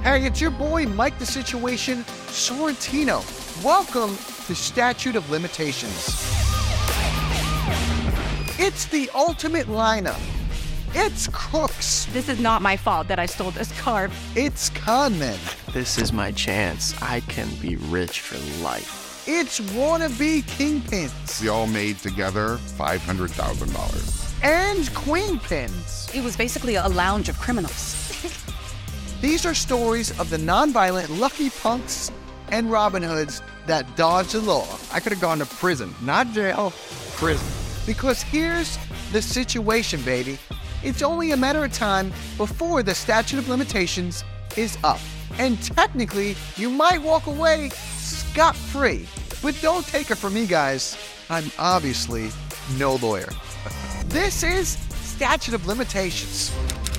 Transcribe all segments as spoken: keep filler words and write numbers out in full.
Hey, it's your boy, Mike the Situation Sorrentino. Welcome to Statute of Limitations. It's the ultimate lineup. It's crooks. This is not my fault that I stole this car. It's con men. This is my chance. I can be rich for life. It's wannabe kingpins. We all made together five hundred thousand dollars. And queen pins. It was basically a lounge of criminals. These are stories of the nonviolent lucky punks and Robin Hoods that dodged the law. I could have gone to prison, not jail, prison. Because here's the situation, baby. It's only a matter of time before the statute of limitations is up. And technically, you might walk away scot-free. But don't take it from me, guys. I'm obviously no lawyer. This is Statute of Limitations.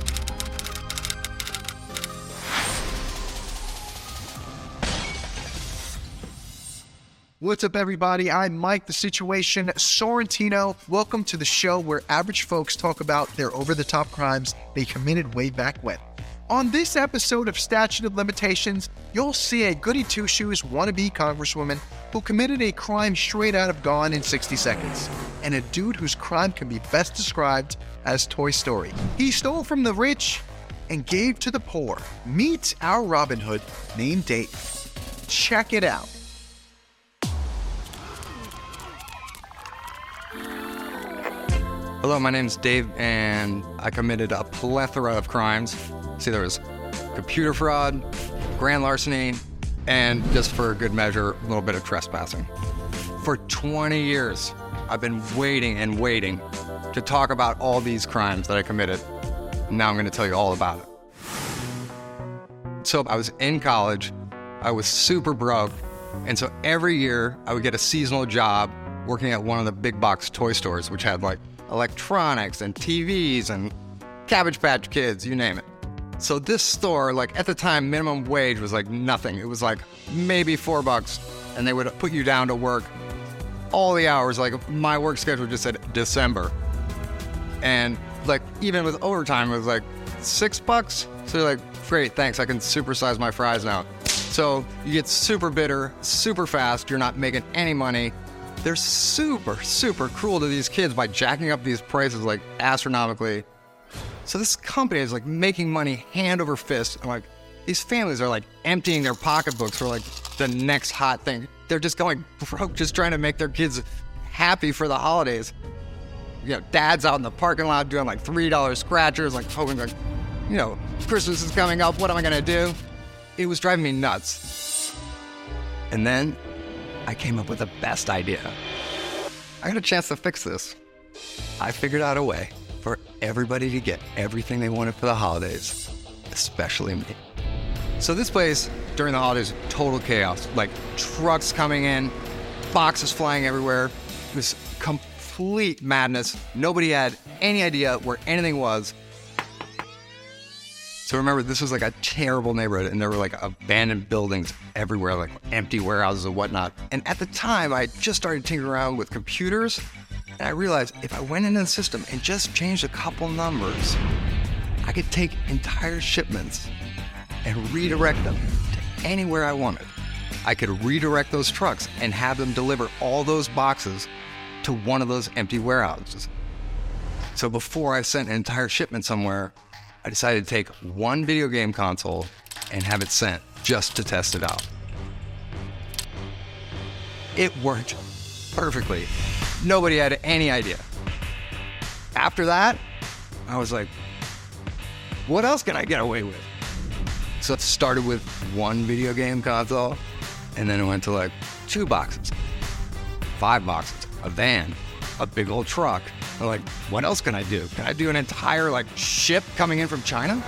What's up, everybody? I'm Mike the Situation Sorrentino. Welcome to the show where average folks talk about their over-the-top crimes they committed way back when. On this episode of Statute of Limitations, you'll see a goody-two-shoes wannabe congresswoman who committed a crime straight out of Gone in sixty seconds, and a dude whose crime can be best described as Toy Story. He stole from the rich and gave to the poor. Meet our Robin Hood named Dave. Check it out. Hello, my name's Dave, and I committed a plethora of crimes. See, there was computer fraud, grand larceny, and just for good measure, a little bit of trespassing. For twenty years, I've been waiting and waiting to talk about all these crimes that I committed. Now I'm going to tell you all about it. So I was in college, I was super broke, and so every year I would get a seasonal job working at one of the big box toy stores, which had like electronics and T Vs and Cabbage Patch Kids, you name it. So this store, like at the time, minimum wage was like nothing. It was like maybe four bucks, and they would put you down to work all the hours. Like my work schedule just said December. And like even with overtime, it was like six bucks. So you're like, great, thanks, I can supersize my fries now. So you get super bitter, super fast, you're not making any money. They're super, super cruel to these kids by jacking up these prices like astronomically. So this company is like making money hand over fist. And like these families are like emptying their pocketbooks for like the next hot thing. They're just going broke, just trying to make their kids happy for the holidays. You know, dad's out in the parking lot doing like three dollar scratchers, like hoping like, you know, Christmas is coming up. What am I gonna do? It was driving me nuts. And then I came up with the best idea. I got a chance to fix this. I figured out a way for everybody to get everything they wanted for the holidays, especially me. So this place, during the holidays, total chaos. Like trucks coming in, boxes flying everywhere. It was complete madness. Nobody had any idea where anything was. So remember, this was like a terrible neighborhood, and there were like abandoned buildings everywhere, like empty warehouses and whatnot. And at the time, I just started tinkering around with computers, and I realized if I went into the system and just changed a couple numbers, I could take entire shipments and redirect them to anywhere I wanted. I could redirect those trucks and have them deliver all those boxes to one of those empty warehouses. So before I sent an entire shipment somewhere, I decided to take one video game console and have it sent just to test it out. It worked perfectly. Nobody had any idea. After that, I was like, what else can I get away with? So it started with one video game console, and then it went to like two boxes, five boxes, a van, a big old truck. I'm like, what else can I do? Can I do an entire like ship coming in from China?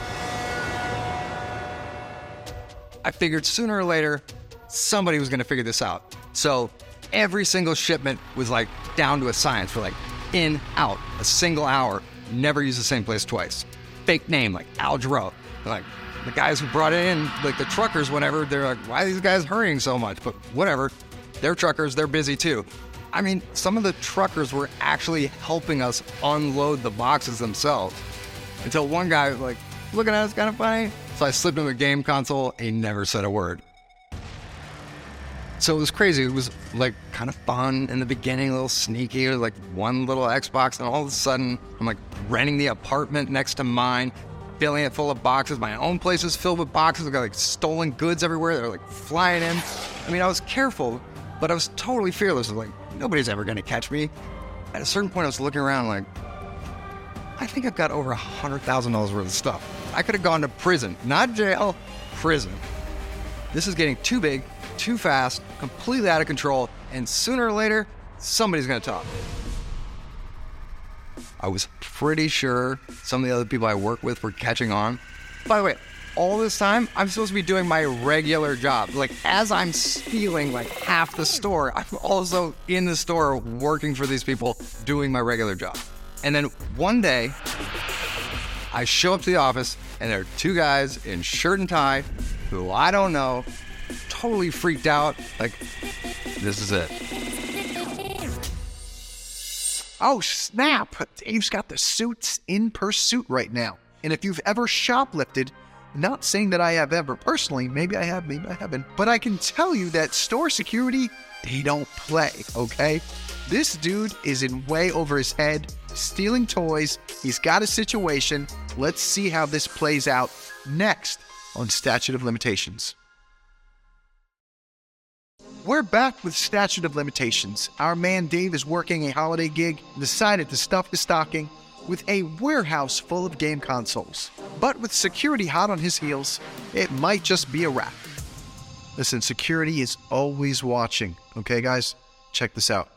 I figured sooner or later, somebody was gonna figure this out. So every single shipment was like down to a science for like in, out, a single hour, never use the same place twice. Fake name, like Al Jarreau. Like the guys who brought it in, like the truckers, whatever, they're like, why are these guys hurrying so much? But whatever, they're truckers, they're busy too. I mean, some of the truckers were actually helping us unload the boxes themselves. Until one guy, like, looking at us kind of funny. So I slipped him a game console and he never said a word. So it was crazy. It was like kind of fun in the beginning, a little sneaky, it was like one little Xbox, and all of a sudden I'm like renting the apartment next to mine, filling it full of boxes. My own place was filled with boxes. I got like stolen goods everywhere. They were like flying in. I mean, I was careful, but I was totally fearless. I was like, nobody's ever gonna catch me. At a certain point, I was looking around like, I think I've got over one hundred thousand dollars worth of stuff. I could have gone to prison, not jail, prison. This is getting too big, too fast, completely out of control, and sooner or later, somebody's gonna talk. I was pretty sure some of the other people I work with were catching on. By the way, all this time, I'm supposed to be doing my regular job. Like, as I'm stealing like half the store, I'm also in the store working for these people, doing my regular job. And then one day, I show up to the office, and there are two guys in shirt and tie who I don't know, totally freaked out, like, this is it. Oh, snap! Dave's got the suits in pursuit right now. And if you've ever shoplifted, not saying that I have ever personally, maybe I have, maybe I haven't, but I can tell you that store security, they don't play, okay? This dude is in way over his head, stealing toys. He's got a situation. Let's see how this plays out next on Statute of Limitations. We're back with Statute of Limitations. Our man Dave is working a holiday gig and decided to stuff his stocking with a warehouse full of game consoles. But with security hot on his heels, it might just be a wrap. Listen, security is always watching. Okay, guys? Check this out.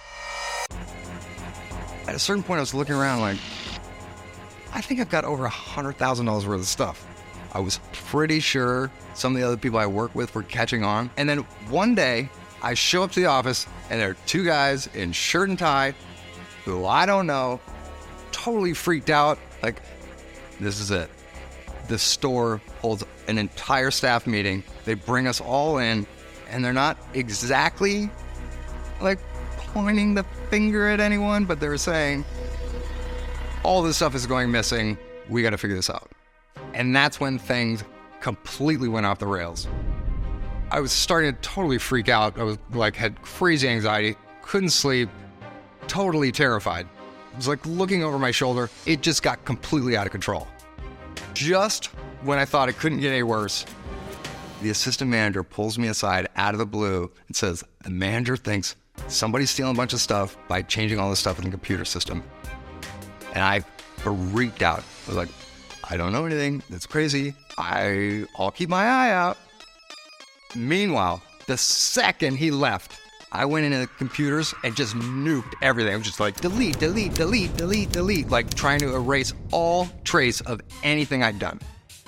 At a certain point, I was looking around like, I think I've got over one hundred thousand dollars worth of stuff. I was pretty sure some of the other people I work with were catching on. And then one day, I show up to the office, and there are two guys in shirt and tie who I don't know, totally freaked out, like, this is it. The store holds an entire staff meeting. They bring us all in, and they're not exactly, like, pointing the finger at anyone, but they're saying, all this stuff is going missing. We got to figure this out. And that's when things completely went off the rails. I was starting to totally freak out. I was like, had crazy anxiety, couldn't sleep, totally terrified. I was like looking over my shoulder. It just got completely out of control. Just when I thought it couldn't get any worse, the assistant manager pulls me aside out of the blue and says, the manager thinks somebody's stealing a bunch of stuff by changing all this stuff in the computer system. And I freaked out. I was like, I don't know anything. That's crazy. I, I'll keep my eye out. Meanwhile, the second he left, I went into the computers and just nuked everything. I was just like, delete, delete, delete, delete, delete, like trying to erase all trace of anything I'd done.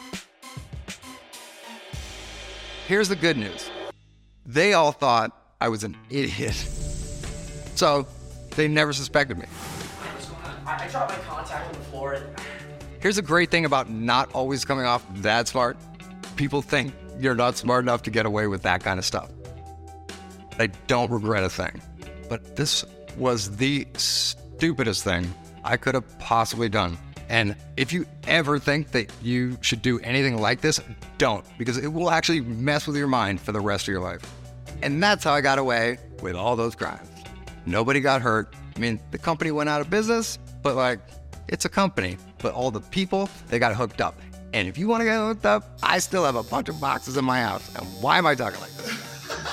Here's the good news. They all thought I was an idiot. So they never suspected me. I, I dropped my contact on the floor. Here's a great thing about not always coming off that smart. People think you're not smart enough to get away with that kind of stuff. I don't regret a thing. But this was the stupidest thing I could have possibly done. And if you ever think that you should do anything like this, don't, because it will actually mess with your mind for the rest of your life. And that's how I got away with all those crimes. Nobody got hurt. I mean, the company went out of business, but like, it's a company. But all the people, they got hooked up. And if you want to get hooked up, I still have a bunch of boxes in my house. And why am I talking like this?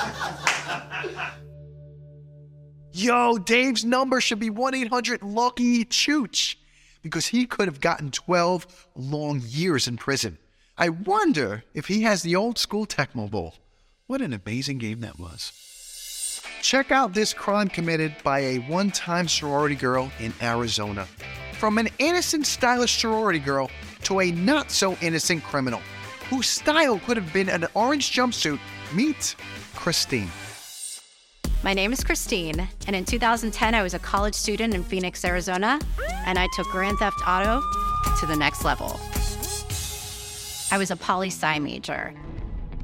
Yo, Dave's number should be one eight hundred lucky chooch, because he could have gotten twelve long years in prison. I wonder if he has the old school Tecmo Bowl. What an amazing game that was. Check out this crime committed by a one-time sorority girl in Arizona. From an innocent, stylish sorority girl to a not-so-innocent criminal, whose style could have been an orange jumpsuit. Meet Christine. My name is Christine, and in two thousand ten, I was a college student in Phoenix, Arizona, and I took Grand Theft Auto to the next level. I was a poli-sci major.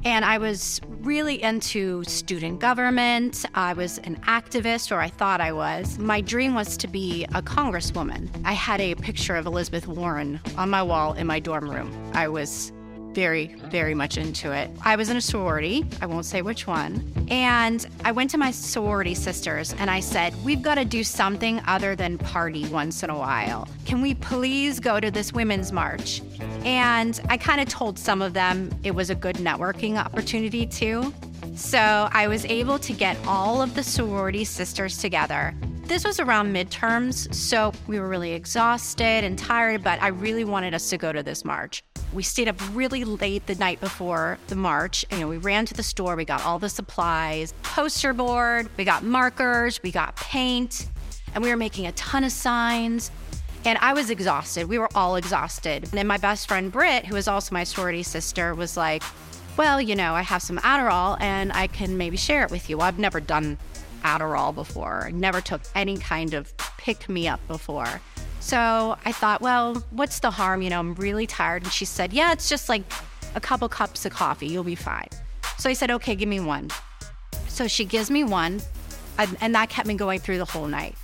And I was really into student government. I was an activist, or I thought I was. My dream was to be a congresswoman. I had a picture of Elizabeth Warren on my wall in my dorm room. I was very, very much into it. I was in a sorority, I won't say which one, and I went to my sorority sisters and I said, we've got to do something other than party once in a while. Can we please go to this women's march? And I kind of told some of them it was a good networking opportunity too. So I was able to get all of the sorority sisters together. This was around midterms, so we were really exhausted and tired, but I really wanted us to go to this march. We stayed up really late the night before the march. You know, we ran to the store, we got all the supplies, poster board, we got markers, we got paint, and we were making a ton of signs. And I was exhausted. We were all exhausted. And then my best friend, Britt, who is also my sorority sister, was like, well, you know, I have some Adderall and I can maybe share it with you. Well, I've never done Adderall before. I never took any kind of pick-me-up before. So I thought, well, what's the harm? You know, I'm really tired. And she said, yeah, it's just like a couple cups of coffee. You'll be fine. So I said, okay, give me one. So she gives me one, and that kept me going through the whole night.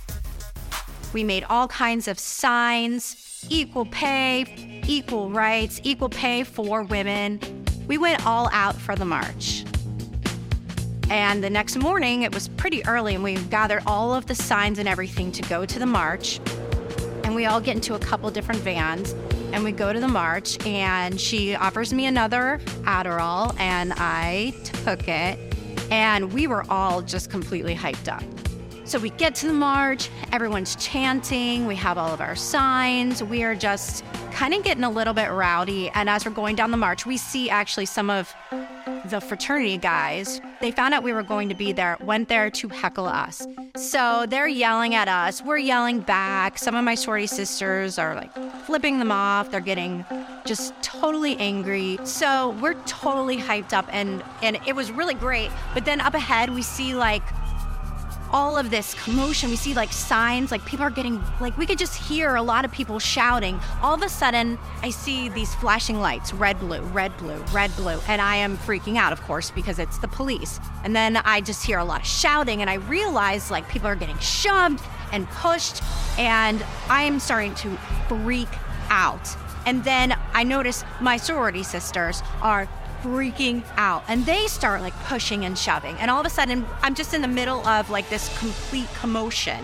We made all kinds of signs, equal pay, equal rights, equal pay for women. We went all out for the march. And the next morning, it was pretty early, and we gathered all of the signs and everything to go to the march. And we all get into a couple different vans, and we go to the march, and she offers me another Adderall, and I took it, and we were all just completely hyped up. So we get to the march, everyone's chanting, we have all of our signs, we are just kind of getting a little bit rowdy, and as we're going down the march, we see actually some of the fraternity guys. They found out we were going to be there, went there to heckle us. So they're yelling at us, we're yelling back. Some of my sorority sisters are like flipping them off, they're getting just totally angry. So we're totally hyped up, and, and it was really great. But then up ahead, we see like all of this commotion. We see like signs, like people are getting, like we could just hear a lot of people shouting. All of a sudden, I see these flashing lights, red, blue, red, blue, red, blue. And I am freaking out, of course, because it's the police. And then I just hear a lot of shouting, and I realize like people are getting shoved and pushed, and I am starting to freak out. And then I notice my sorority sisters are freaking out, and they start like pushing and shoving, and all of a sudden I'm just in the middle of like this complete commotion.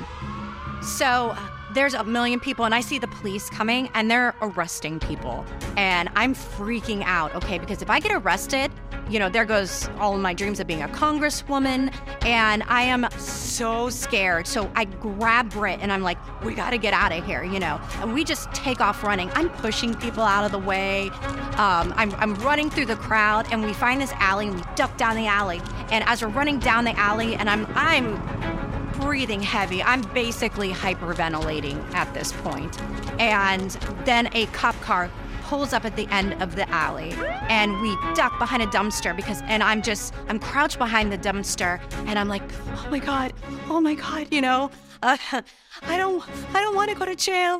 So uh, there's a million people, and I see the police coming, and they're arresting people, and I'm freaking out, okay, because if I get arrested, you know, there goes all of my dreams of being a congresswoman, and I am so scared. So I grab Britt, and I'm like, we gotta get out of here, you know, and we just take off running. I'm pushing people out of the way. Um, I'm, I'm running through the crowd, and we find this alley, and we duck down the alley. And as we're running down the alley, and I'm, I'm breathing heavy, I'm basically hyperventilating at this point. And then a cop car pulls up at the end of the alley, and we duck behind a dumpster because, and I'm just, I'm crouched behind the dumpster, and I'm like, oh my God, oh my God, you know, uh, I don't, I don't want to go to jail.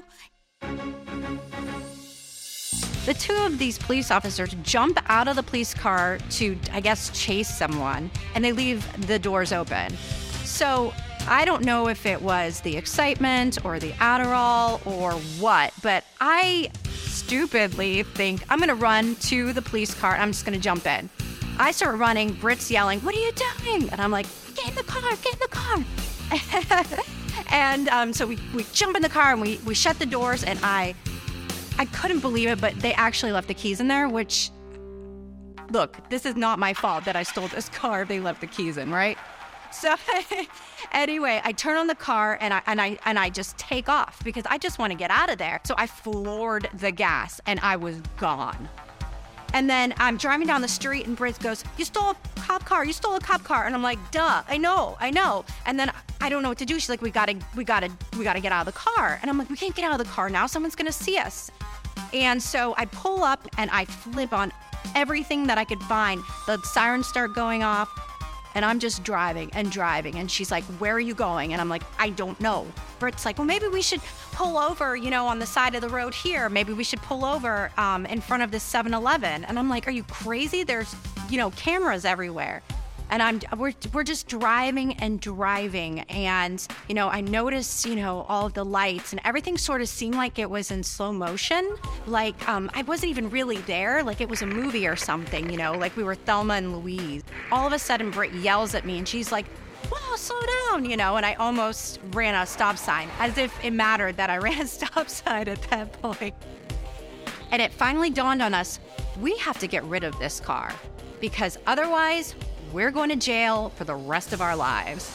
The two of these police officers jump out of the police car to, I guess, chase someone, and they leave the doors open. So I don't know if it was the excitement or the Adderall or what, but I stupidly think I'm gonna run to the police car, and I'm just gonna jump in. I start running, Britt's yelling, what are you doing? And I'm like, get in the car, get in the car. and um, so we, we jump in the car, and we, we shut the doors, and I I couldn't believe it, but they actually left the keys in there, which, look, this is not my fault that I stole this car if they left the keys in, right? So anyway, I turn on the car, and I and I and I just take off because I just want to get out of there. So I floored the gas, and I was gone. And then I'm driving down the street, and Britt goes, "You stole a cop car! You stole a cop car!" And I'm like, "Duh! I know, I know." And then I don't know what to do. She's like, "We gotta, we gotta, we gotta get out of the car." And I'm like, "We can't get out of the car now. Someone's gonna see us." And so I pull up, and I flip on everything that I could find. The sirens start going off. And I'm just driving and driving. And she's like, where are you going? And I'm like, I don't know. Britt's like, well, maybe we should pull over, you know, on the side of the road here. Maybe we should pull over um, in front of this seven eleven. And I'm like, are you crazy? There's you know, cameras everywhere. And I'm we're we're just driving and driving, and you know I noticed you know all of the lights and everything sort of seemed like it was in slow motion, like um, I wasn't even really there, like it was a movie or something, you know, like we were Thelma and Louise. All of a sudden, Britt yells at me, and she's like, "Whoa, slow down!" You know, and I almost ran a stop sign, as if it mattered that I ran a stop sign at that point. And it finally dawned on us: we have to get rid of this car, because otherwise, we're going to jail for the rest of our lives.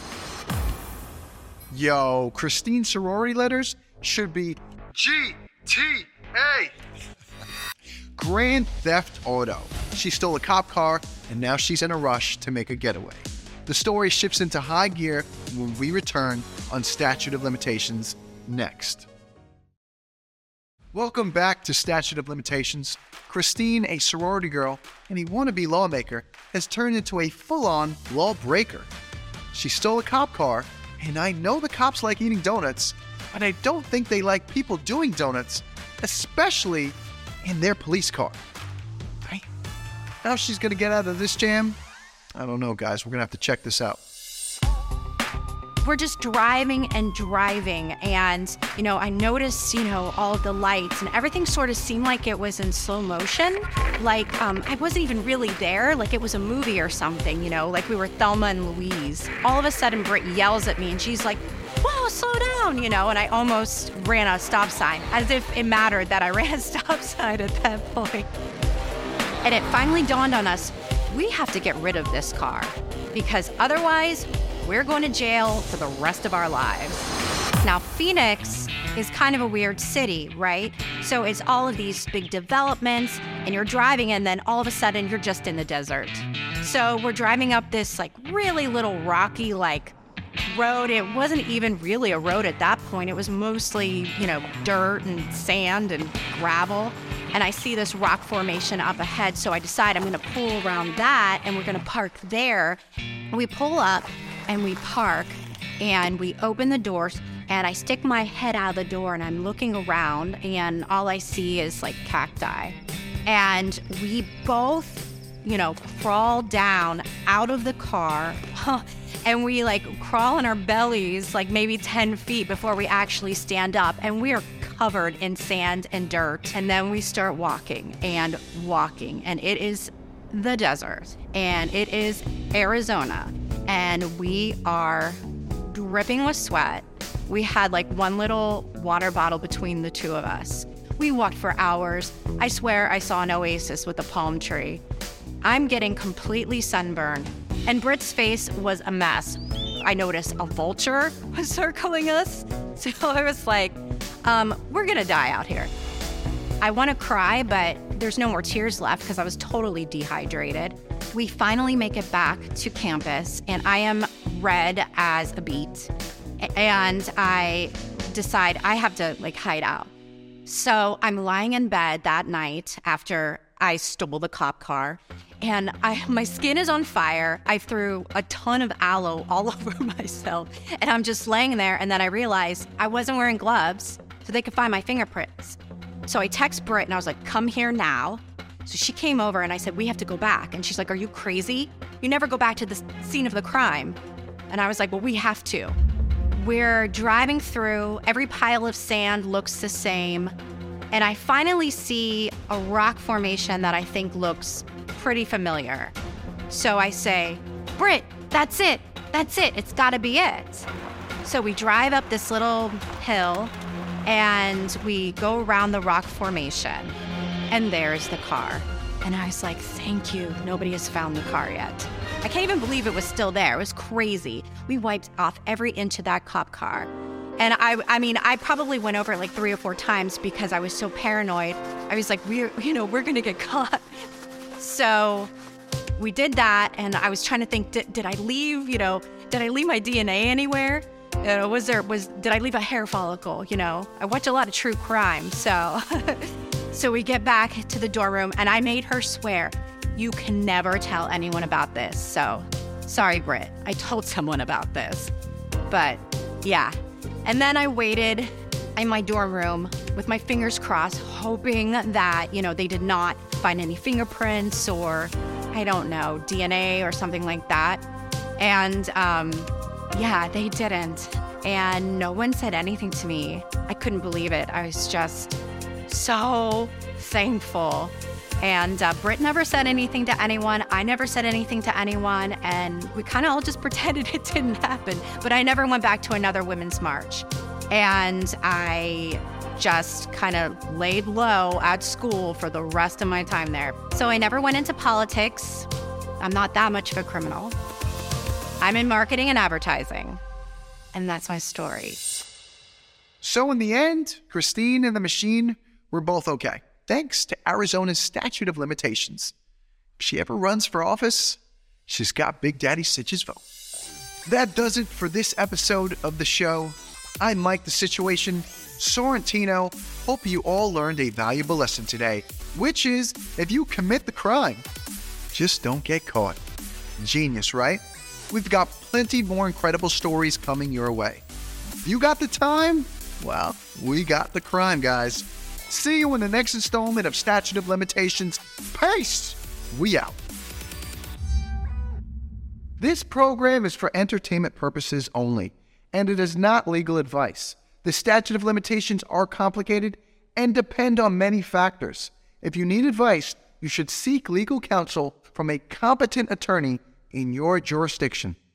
Yo, Christine's sorority letters should be G T A. Grand Theft Auto. She stole a cop car, and now she's in a rush to make a getaway. The story shifts into high gear when we return on Statute of Limitations next. Welcome back to Statute of Limitations. Christine, a sorority girl and a wannabe lawmaker, has turned into a full-on lawbreaker. She stole a cop car, and I know the cops like eating donuts, but I don't think they like people doing donuts, especially in their police car. Right? How she's gonna get out of this jam? I don't know, guys. We're gonna have to check this out. We're just driving and driving, and you know I noticed you know all of the lights and everything sort of seemed like it was in slow motion, like um, I wasn't even really there, like it was a movie or something, you know, like we were Thelma and Louise. All of a sudden, Britt yells at me, and she's like, "Whoa, slow down!" You know, and I almost ran a stop sign, as if it mattered that I ran a stop sign at that point. And it finally dawned on us: we have to get rid of this car, because otherwise, we're going to jail for the rest of our lives. Now, Phoenix is kind of a weird city, right? So it's all of these big developments, and you're driving, and then all of a sudden, you're just in the desert. So we're driving up this like really little rocky like road. It wasn't even really a road at that point. It was mostly, you know, dirt and sand and gravel. And I see this rock formation up ahead, so I decide I'm gonna pull around that, and we're gonna park there. And we pull up, and we park, and we open the doors, and I stick my head out of the door, and I'm looking around, and all I see is like cacti. And we both, you know, crawl down out of the car, and we like crawl on our bellies like maybe ten feet before we actually stand up, and we are covered in sand and dirt. And then we start walking and walking, and it is the desert, and it is Arizona. And we are dripping with sweat. We had like one little water bottle between the two of us. We walked for hours. I swear I saw an oasis with a palm tree. I'm getting completely sunburned, and Britt's face was a mess. I noticed a vulture was circling us, so I was like, um, we're gonna die out here. I wanna cry, but there's no more tears left because I was totally dehydrated. We finally make it back to campus, and I am red as a beet. And I decide I have to like hide out. So I'm lying in bed that night after I stole the cop car, and I my skin is on fire. I threw a ton of aloe all over myself, and I'm just laying there, and then I realized I wasn't wearing gloves, so they could find my fingerprints. So I text Britt, and I was like, "Come here now." So she came over, and I said, "We have to go back." And she's like, "Are you crazy? You never go back to the scene of the crime." And I was like, "Well, we have to." We're driving through. Every pile of sand looks the same. And I finally see a rock formation that I think looks pretty familiar. So I say, "Britt, that's it. That's it. It's gotta be it." So we drive up this little hill, and we go around the rock formation, and there's the car. And I was like, "Thank you. Nobody has found the car yet." I can't even believe it was still there. It was crazy. We wiped off every inch of that cop car. And I I mean, I probably went over it like three or four times because I was so paranoid. I was like, we're, you know, we're gonna get caught. So we did that, and I was trying to think, did, did I leave, you know, did I leave my D N A anywhere? You know, was there, was, did I leave a hair follicle, you know? I watch a lot of true crime, so. So we get back to the dorm room, and I made her swear, "You can never tell anyone about this." So, sorry, Britt, I told someone about this. But, yeah. And then I waited in my dorm room with my fingers crossed, hoping that, you know, they did not find any fingerprints or I don't know, D N A or something like that. And um, yeah, they didn't. And no one said anything to me. I couldn't believe it. I was just so thankful. And uh, Britt never said anything to anyone. I never said anything to anyone. And we kind of all just pretended it didn't happen. But I never went back to another women's march. And I just kind of laid low at school for the rest of my time there. So I never went into politics. I'm not that much of a criminal. I'm in marketing and advertising. And that's my story. So in the end, Christine and the machine were both okay, thanks to Arizona's statute of limitations. If she ever runs for office, she's got Big Daddy Sitch's vote. That does it for this episode of the show. I'm Mike the Situation Sorrentino. Hope you all learned a valuable lesson today, which is if you commit the crime, just don't get caught. Genius, right? We've got plenty more incredible stories coming your way. If you got the time, well, we got the crime, guys. See you in the next installment of Statute of Limitations. Peace! We out. This program is for entertainment purposes only, and it is not legal advice. The statute of limitations are complicated and depend on many factors. If you need advice, you should seek legal counsel from a competent attorney in your jurisdiction.